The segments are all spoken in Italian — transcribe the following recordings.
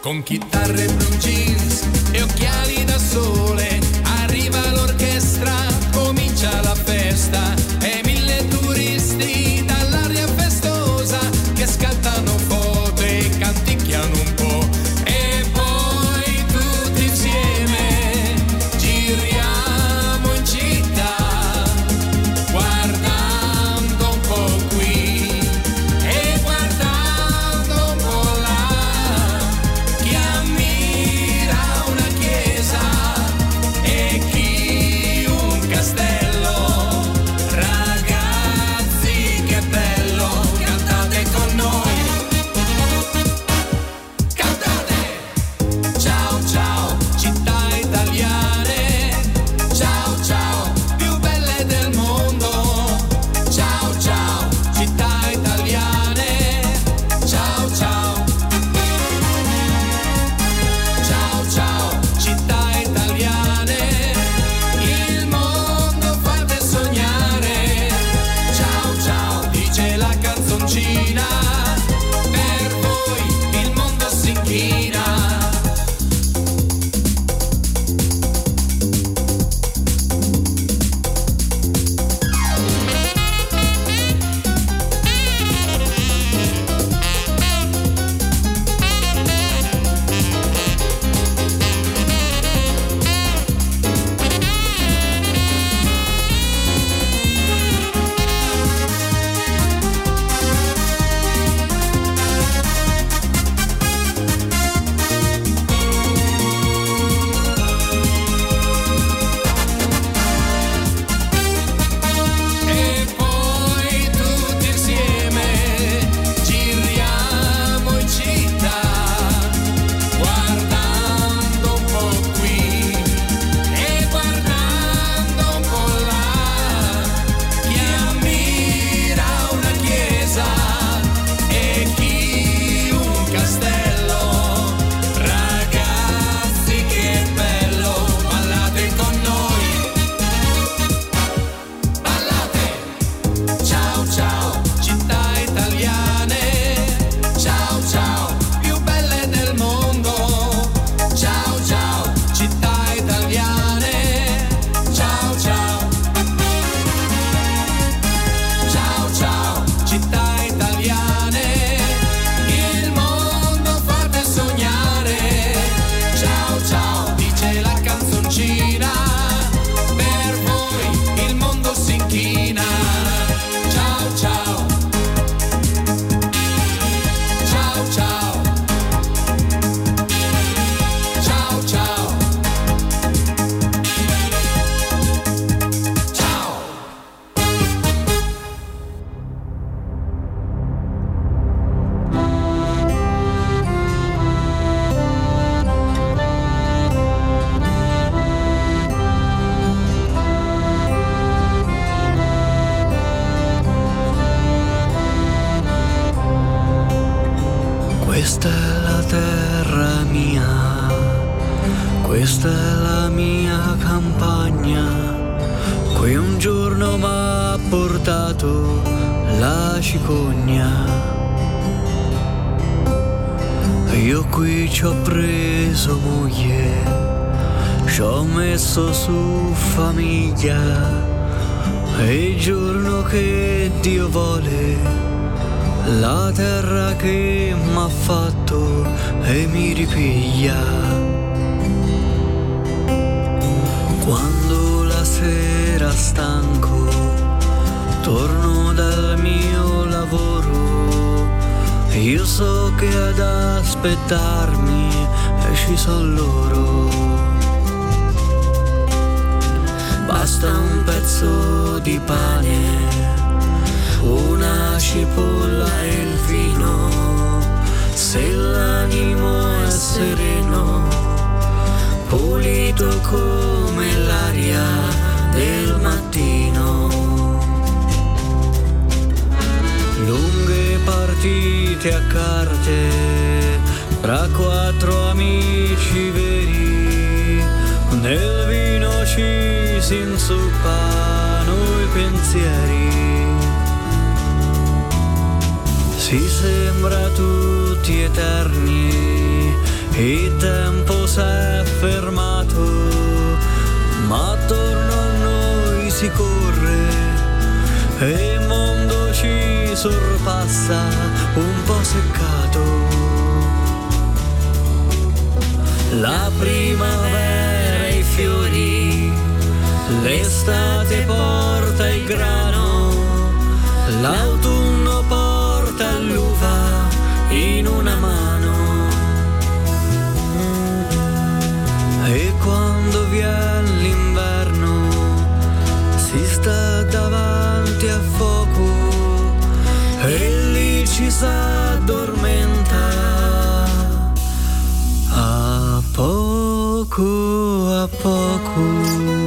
con chitarre e blue jeans e occhiali da sole. Arriva l'orchestra, comincia la festa e 1000 turisti dall'aria festosa che scattano foto e canticchiano un po'. E poi tutti insieme giriamo in città, guardando un po' qui e guardando un po' là. Chi ammira una chiesa e chi un castello. Ragazzi, che bello, cantate con noi, cantate. Ciao ciao, città italiane, ciao ciao, più belle del mondo. Ciao ciao, città italiane, ciao ciao. Ciao ciao, città italiane, il mondo fate sognare. Ciao ciao, dice la canzoncina, per voi il mondo si inchina. E poi tutti insieme giriamo in città, guardando un po' qui e guardando un po' là. Chi ammira una chiesa e chi un castello. Ragazzi, che bello, ballate con noi, ballate. Ciao ciao, città italiane, ciao ciao, più belle del mondo. Ciao ciao, città italiane, ciao ciao. Ciao ciao, città italiane, il mondo fate sognare. Ciao ciao, dice la canzoncina, per voi il mondo si inchina. Ciao ciao, ciao ciao, ciao ciao, ciao. Questa è la terra mia, questa è la mia campagna. Qui un giorno m'ha portato la cicogna. Io qui ci ho preso moglie, ci ho messo su famiglia. E il giorno che Dio vuole, la terra che m'ha fatto e mi ripiglia. Quando la sera stanco torno dal mio lavoro, io so che ad aspettarmi ci son loro. Basta un pezzo di pane, una cipolla e il vino, se l'animo è sereno, pulito come l'aria del mattino. Lunghe partite a carte tra 4 amici veri, nel vino ci si inzuppano i pensieri. Si sembra tutti eterni il tempo s'è fermato, ma attorno a noi si corre e il mondo ci sorpassa un po' seccato. La primavera e i fiori, l'estate porta il grano, l'autunno porta l'uva in una mano. E quando viene l'inverno si sta davanti a fuoco e lì ci s'addormenta a poco a poco.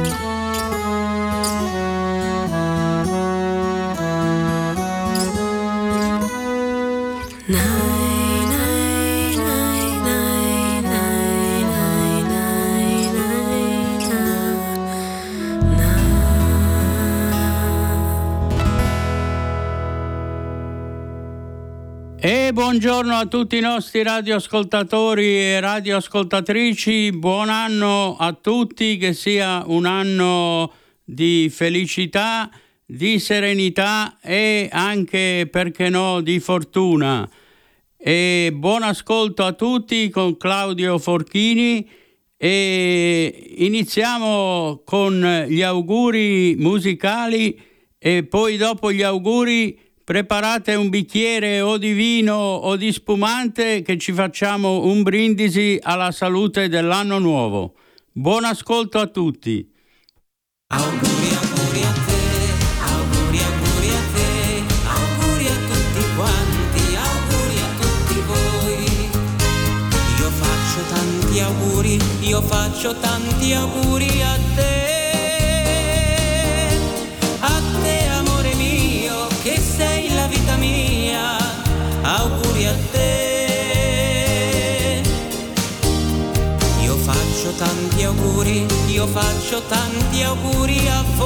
E buongiorno a tutti i nostri radioascoltatori e radioascoltatrici, buon anno a tutti, che sia un anno di felicità, di serenità e anche, perché no, di fortuna. E buon ascolto a tutti con Claudio Forchini e iniziamo con gli auguri musicali e poi dopo gli auguri preparate un bicchiere o di vino o di spumante che ci facciamo un brindisi alla salute dell'anno nuovo. Buon ascolto a tutti. Auguri, auguri a te, auguri, auguri a te, auguri a tutti quanti, auguri a tutti voi. Io faccio tanti auguri a te amore mio, che sei la vita mia, auguri a te. Io faccio tanti auguri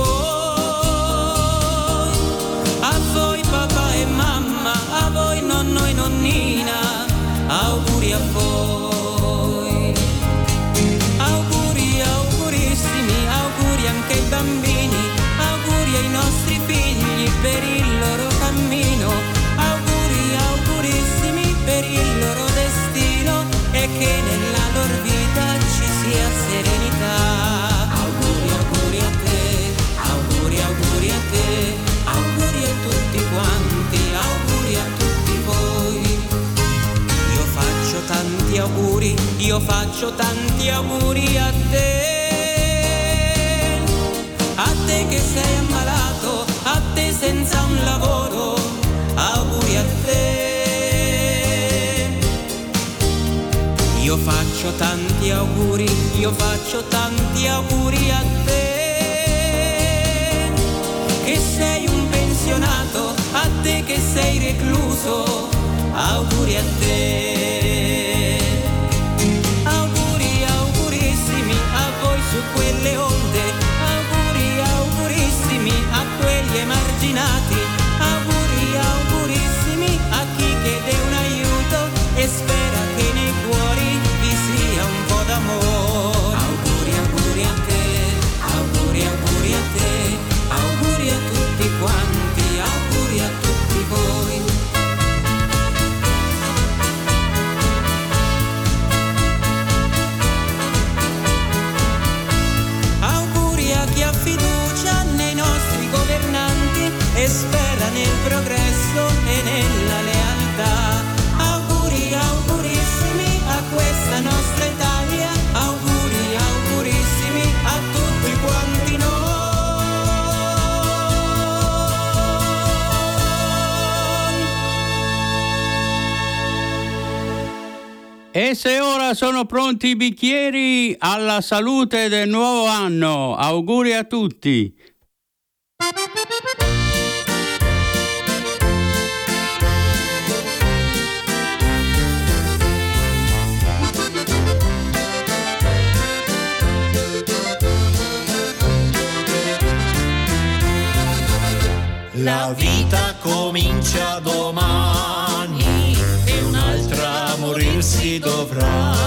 a voi papà e mamma, a voi nonno e nonnina, auguri a voi. Auguri, augurissimi, auguri anche ai bambini, auguri ai nostri figli per il loro cammino, auguri, augurissimi per il loro destino e che nella loro vita ci sia serenità. Auguri, auguri a te, auguri, auguri a te, auguri a tutti quanti, auguri a tutti voi. Io faccio tanti auguri a te che sei ammalato, a te senza un lavoro, auguri a te. Io faccio tanti auguri a te che sei un pensionato, a te che sei recluso, auguri a te. Auguri, augurissimi a voi su quelle onde, auguri, augurissimi a quegli emarginati, auguri, augurissimi a chi chiede un aiuto e spera che nei cuori vi sia un po' d'amore. Auguri, auguri a te, auguri, auguri a te, auguri a tutti quanti, auguri a tutti voi. Auguri a chi ha fiducia nei nostri governanti e spera nel progresso e nella lealtà. Auguri, augurissimi a questa nostra Italia, auguri, augurissimi a tutti quanti noi. E se ora sono pronti i bicchieri, alla salute del nuovo anno, auguri a tutti. La vita comincia domani e un'altra morirsi dovrà.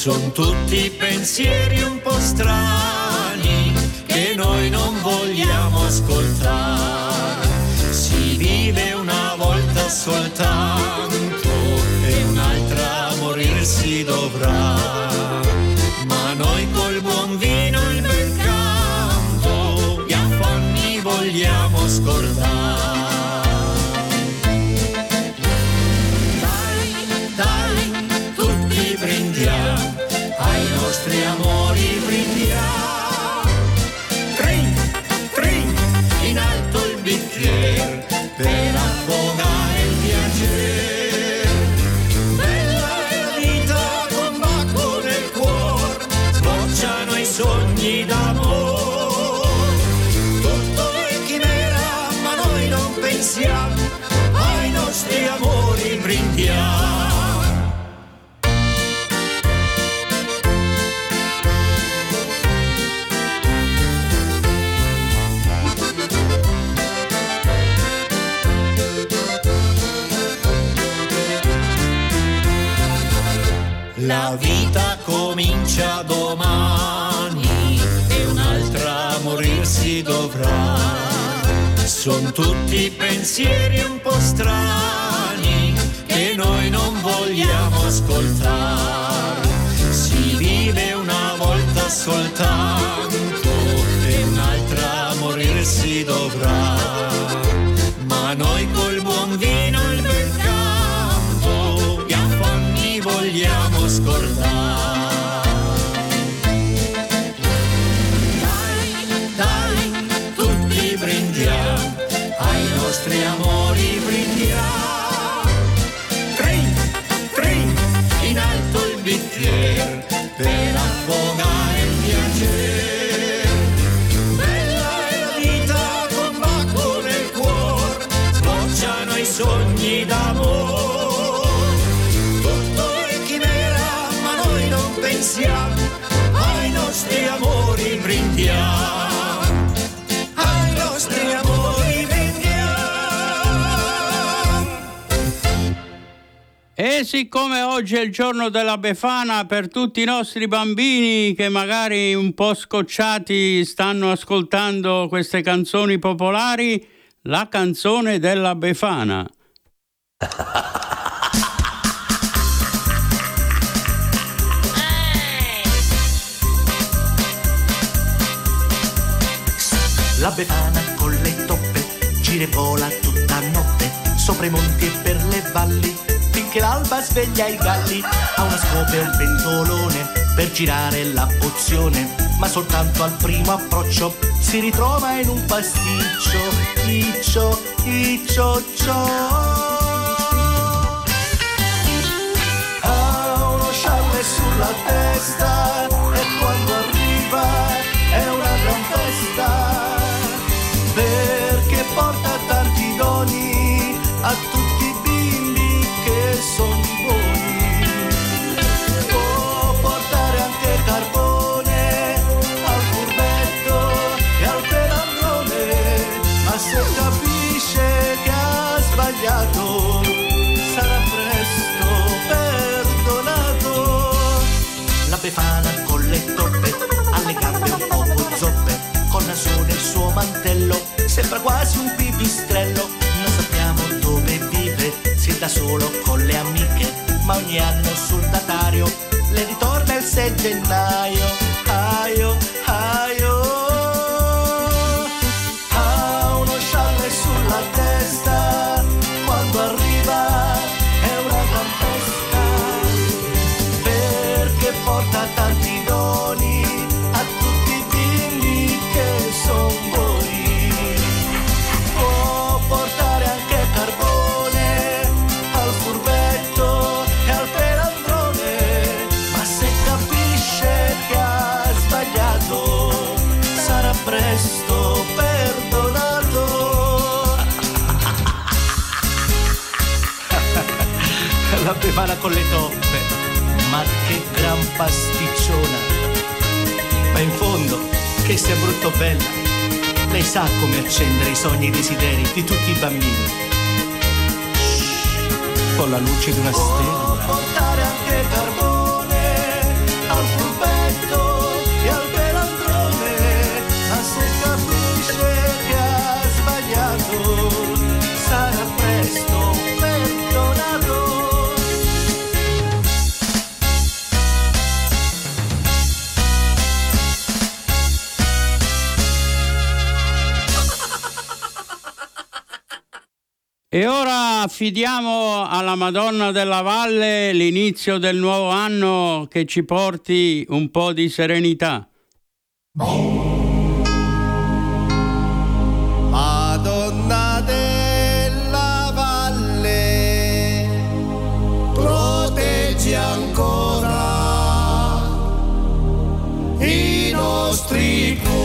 Son tutti pensieri un po' strani che noi non vogliamo ascoltare. Si vive una volta soltanto e un'altra morirsi dovrà. Ma noi col buon vino e il bel canto gli affanni vogliamo scordare. Brindiamo, ai nostri amori brindiamo. Drink, drink, in alto il bicchiere per affogare il piacere. Bella è la vita con bacco nel cuore, sbocciano i sogni d'amore. Tutto è chimera ma noi non pensiamo, ai nostri amori brindiamo. La vita comincia domani e un'altra morirsi dovrà. Son tutti pensieri un po' strani che noi non vogliamo ascoltare. Si vive una volta soltanto e un'altra morirsi dovrà. Ma noi col buon vino e il bel canto gli affanni vogliamo scordare. Dai, tutti brindiamo, ai nostri amori brindiamo. Drink, drink, in alto il bicchiere per affogare il piacere. Bella è la vita con bacco nel cuore, sbocciano i sogni d'amore. Pensiamo, ai nostri amori brindiamo, ai nostri amori brindiamo. E siccome oggi è il giorno della Befana, per tutti i nostri bambini che magari un po' scocciati stanno ascoltando queste canzoni popolari, la canzone della Befana. La Befana con le toppe gira e vola tutta notte sopra i monti e per le valli finché l'alba sveglia i galli. Ha una scopa e un pentolone per girare la pozione, ma soltanto al primo approccio si ritrova in un pasticcio. Iccio, iccio, ciò. Ha uno scialle sulla testa e quando arriva è una gran festa, perché porta tanti doni a tutti i bimbi che son buoni. Può portare anche carbone al furbetto e al pelandrone, ma se capisce che ha sbagliato sarà presto perdonato. La Befana con le toppe, alle gambe un po' zoppe, con nasone il suo mantello, sembra quasi un pipistrello. Non sappiamo dove vive, si da solo con le amiche, ma ogni anno sul datario le ritorna il 6 gennaio. Aio, aio. Ha uno scialle sulla testa, quando arriva è una gran festa, perché porta tanti doni a tutti i bimbi che son buoni. Può portare anche carbone al furbetto e al pelandrone, ma se capisce che ha sbagliato sarà presto perdonato. La Befana con le toppe, ma che gran pasticciona. Ma in fondo, che sia brutto o bella, lei sa come accendere i sogni e i desideri di tutti i bambini. Con la luce di una stella. Può portare anche carbone E ora affidiamo alla Madonna della Valle l'inizio del nuovo anno che ci porti un po' di serenità. Madonna della Valle, proteggi ancora i nostri cuori.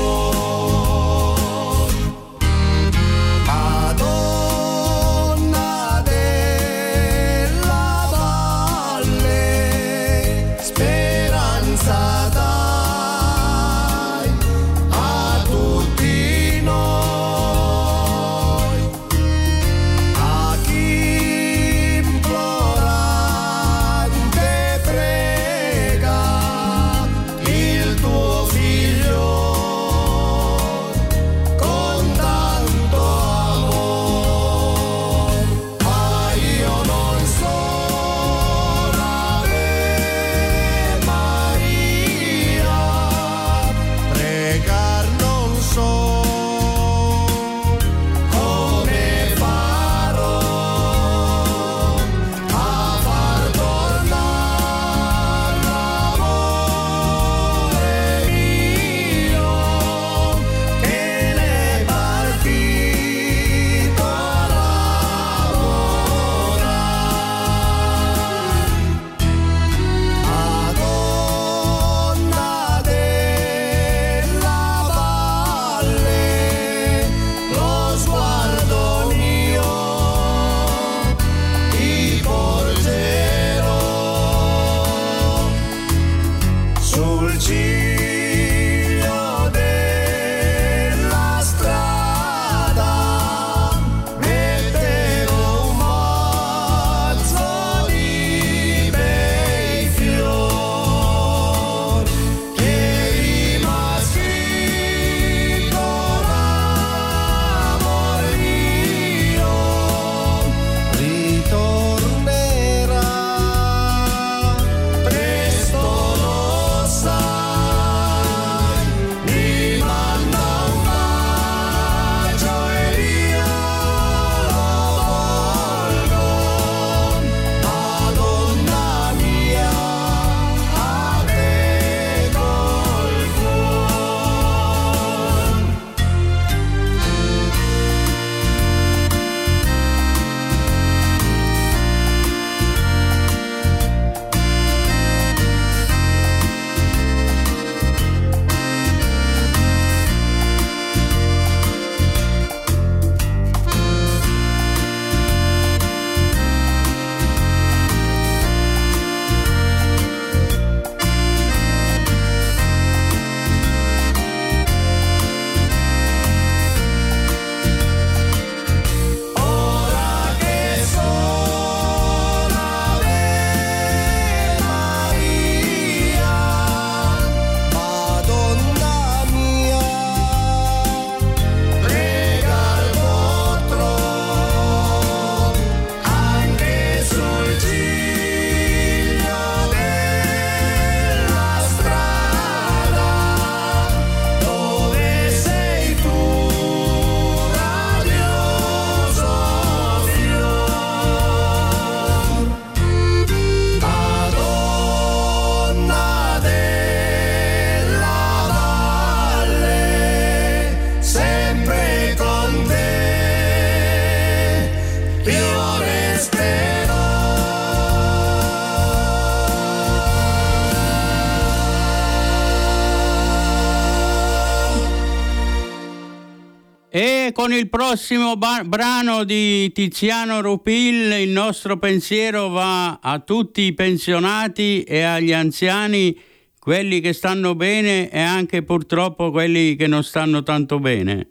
E con il prossimo brano di Tiziano Rupil il nostro pensiero va a tutti i pensionati e agli anziani, quelli che stanno bene e anche purtroppo quelli che non stanno tanto bene.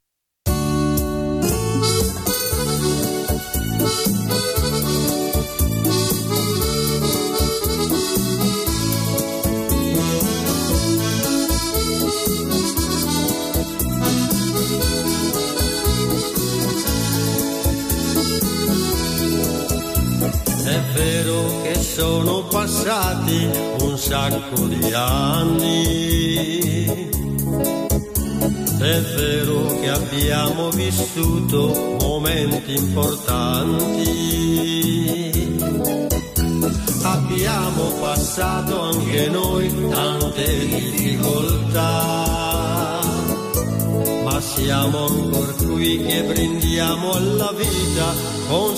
È vero che sono passati un sacco di anni, è vero che abbiamo vissuto momenti importanti. Abbiamo passato anche noi tante difficoltà, ma siamo ancora qui che brindiamo alla vita con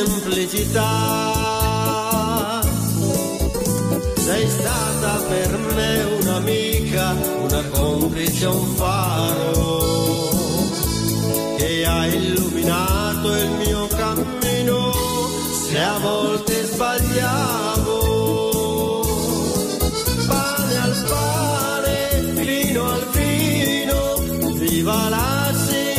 semplicità. Sei stata per me un'amica, una complice, un faro che ha illuminato il mio cammino se a volte sbagliavo. Pane al pane, vino al vino, viva la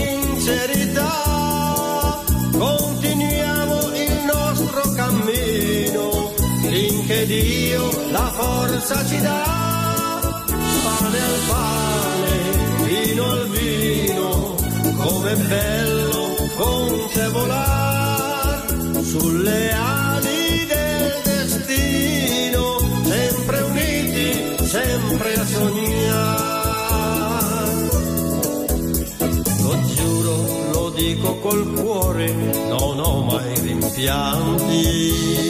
sincerità. Continuiamo il nostro cammino finché Dio la forza ci dà. Pane al pane, vino al vino, com'è bello con te volar sulle ali del destino, sempre uniti, sempre a sognare. Lo giuro, lo dico col cuore, non ho mai rimpianti.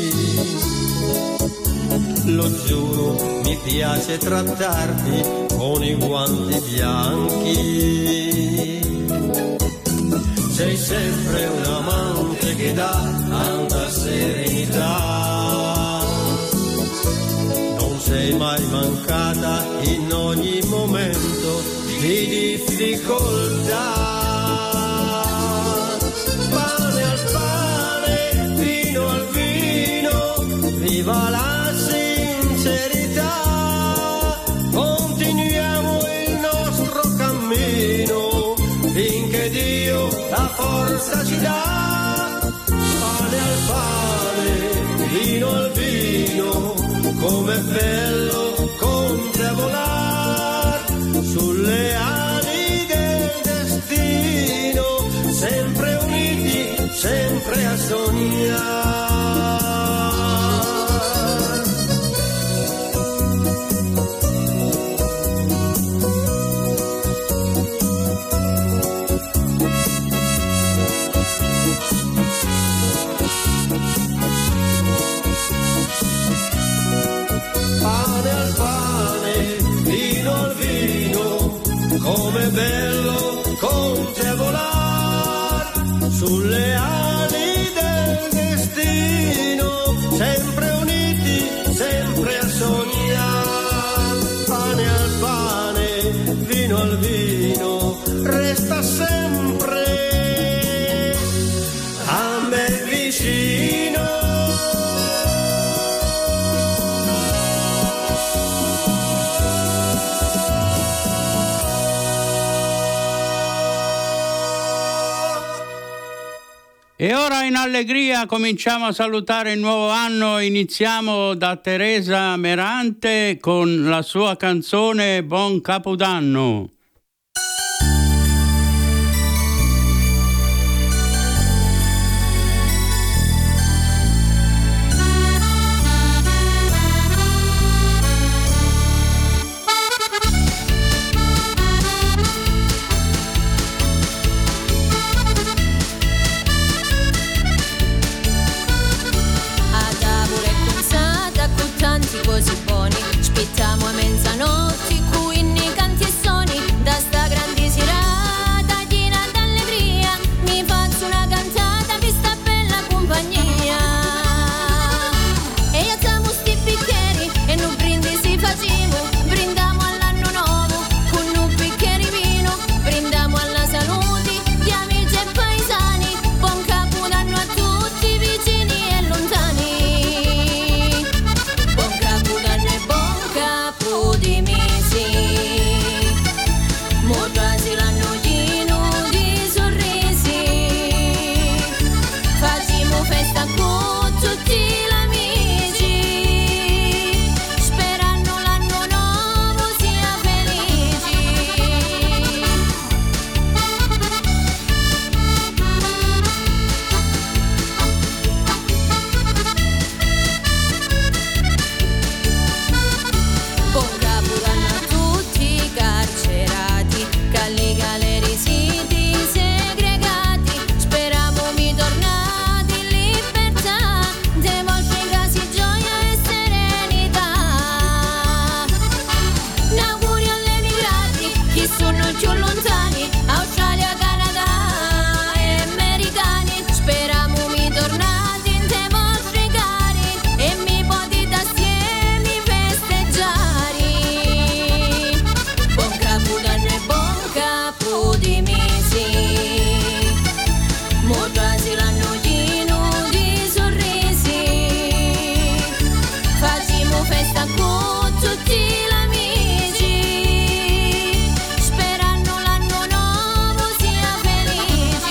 Lo giuro, mi piace trattarti con i guanti bianchi. Sei sempre un amante che dà tanta serenità. Non sei mai mancata in ogni momento di difficoltà. Pane al pane, vino al vino, viva la sincerità. Continuiamo il nostro cammino finché Dio la forza ci dà. Pane al pane, vino al vino, com'è bello con te volar sulle ali del destino, sempre uniti, sempre a sognare. Com'è bello con te volar sulle ali del destino, sempre uniti, sempre a sognare. Pane al pane, vino al vino, resta sempre a me vicino. E ora in allegria cominciamo a salutare il nuovo anno. Iniziamo da Teresa Merante con la sua canzone Buon Capodanno. Così buoni, spittiamo a mezzanotte, quindi canti e soni. sono più lontani, Australia, Canada e americani. Speriamo mi tornate in te vostri cari e mi potete assieme festeggiare. Buon capodanno e buon capo di mesi, mo quasi l'anno pieno di sorrisi, facciamo festa con tutti gli amici, sperando l'anno nuovo sia felice.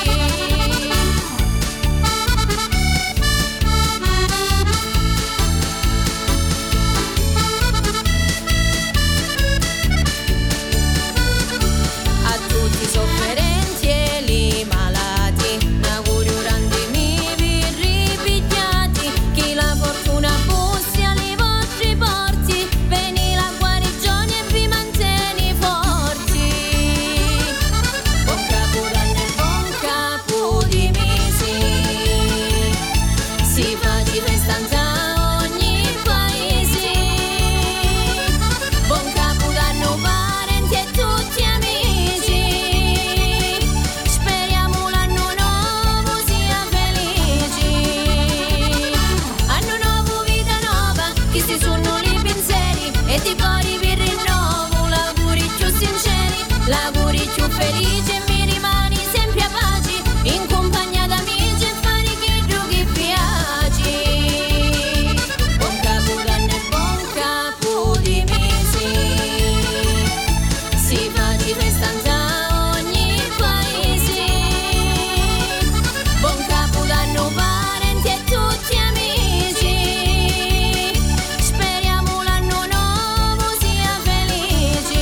A tutti i sofferenti e i malati, un augurio grande mi vi ripigliati, chi la fortuna bussi alle vostri porti, veni la guarigione e vi mantieni forti. Buon capodanno e buon capo di mesi, si fa di festa in ogni paese. Buon capodanno parenti e tutti amici, speriamo l'anno nuovo sia felice. Anno nuovo, vita nuova, questi sono i pensieri e di cuore vi rinnovo l'auguri più sinceri, l'auguri più felici e mi rimani sempre a pace, in compagnia d'amici e fare che vi piace. Buon capodanno e buon capo di mesi, si fa di festa in ogni paese. Buon capodanno parenti e tutti amici, speriamo l'anno nuovo sia felice.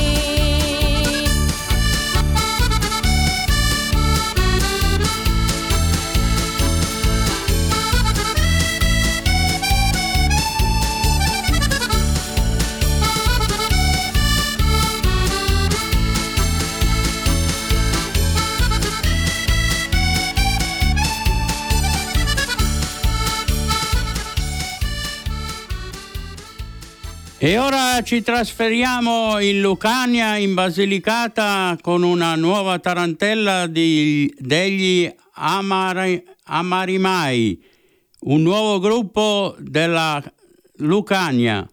E ora ci trasferiamo in Lucania, in Basilicata, con una nuova tarantella degli Amarimai, un nuovo gruppo della Lucania.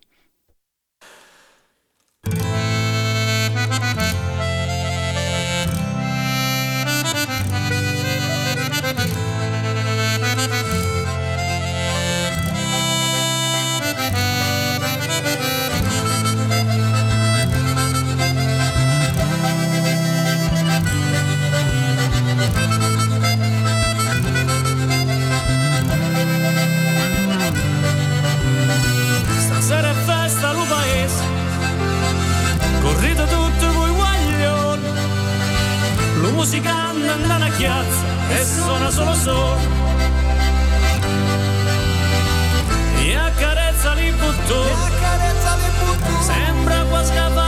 Stasera è festa lo paese, correte tutti voi guaglioni, la musica anda nella chiazza e suona solo e accarezza li buttoni, sembra quasi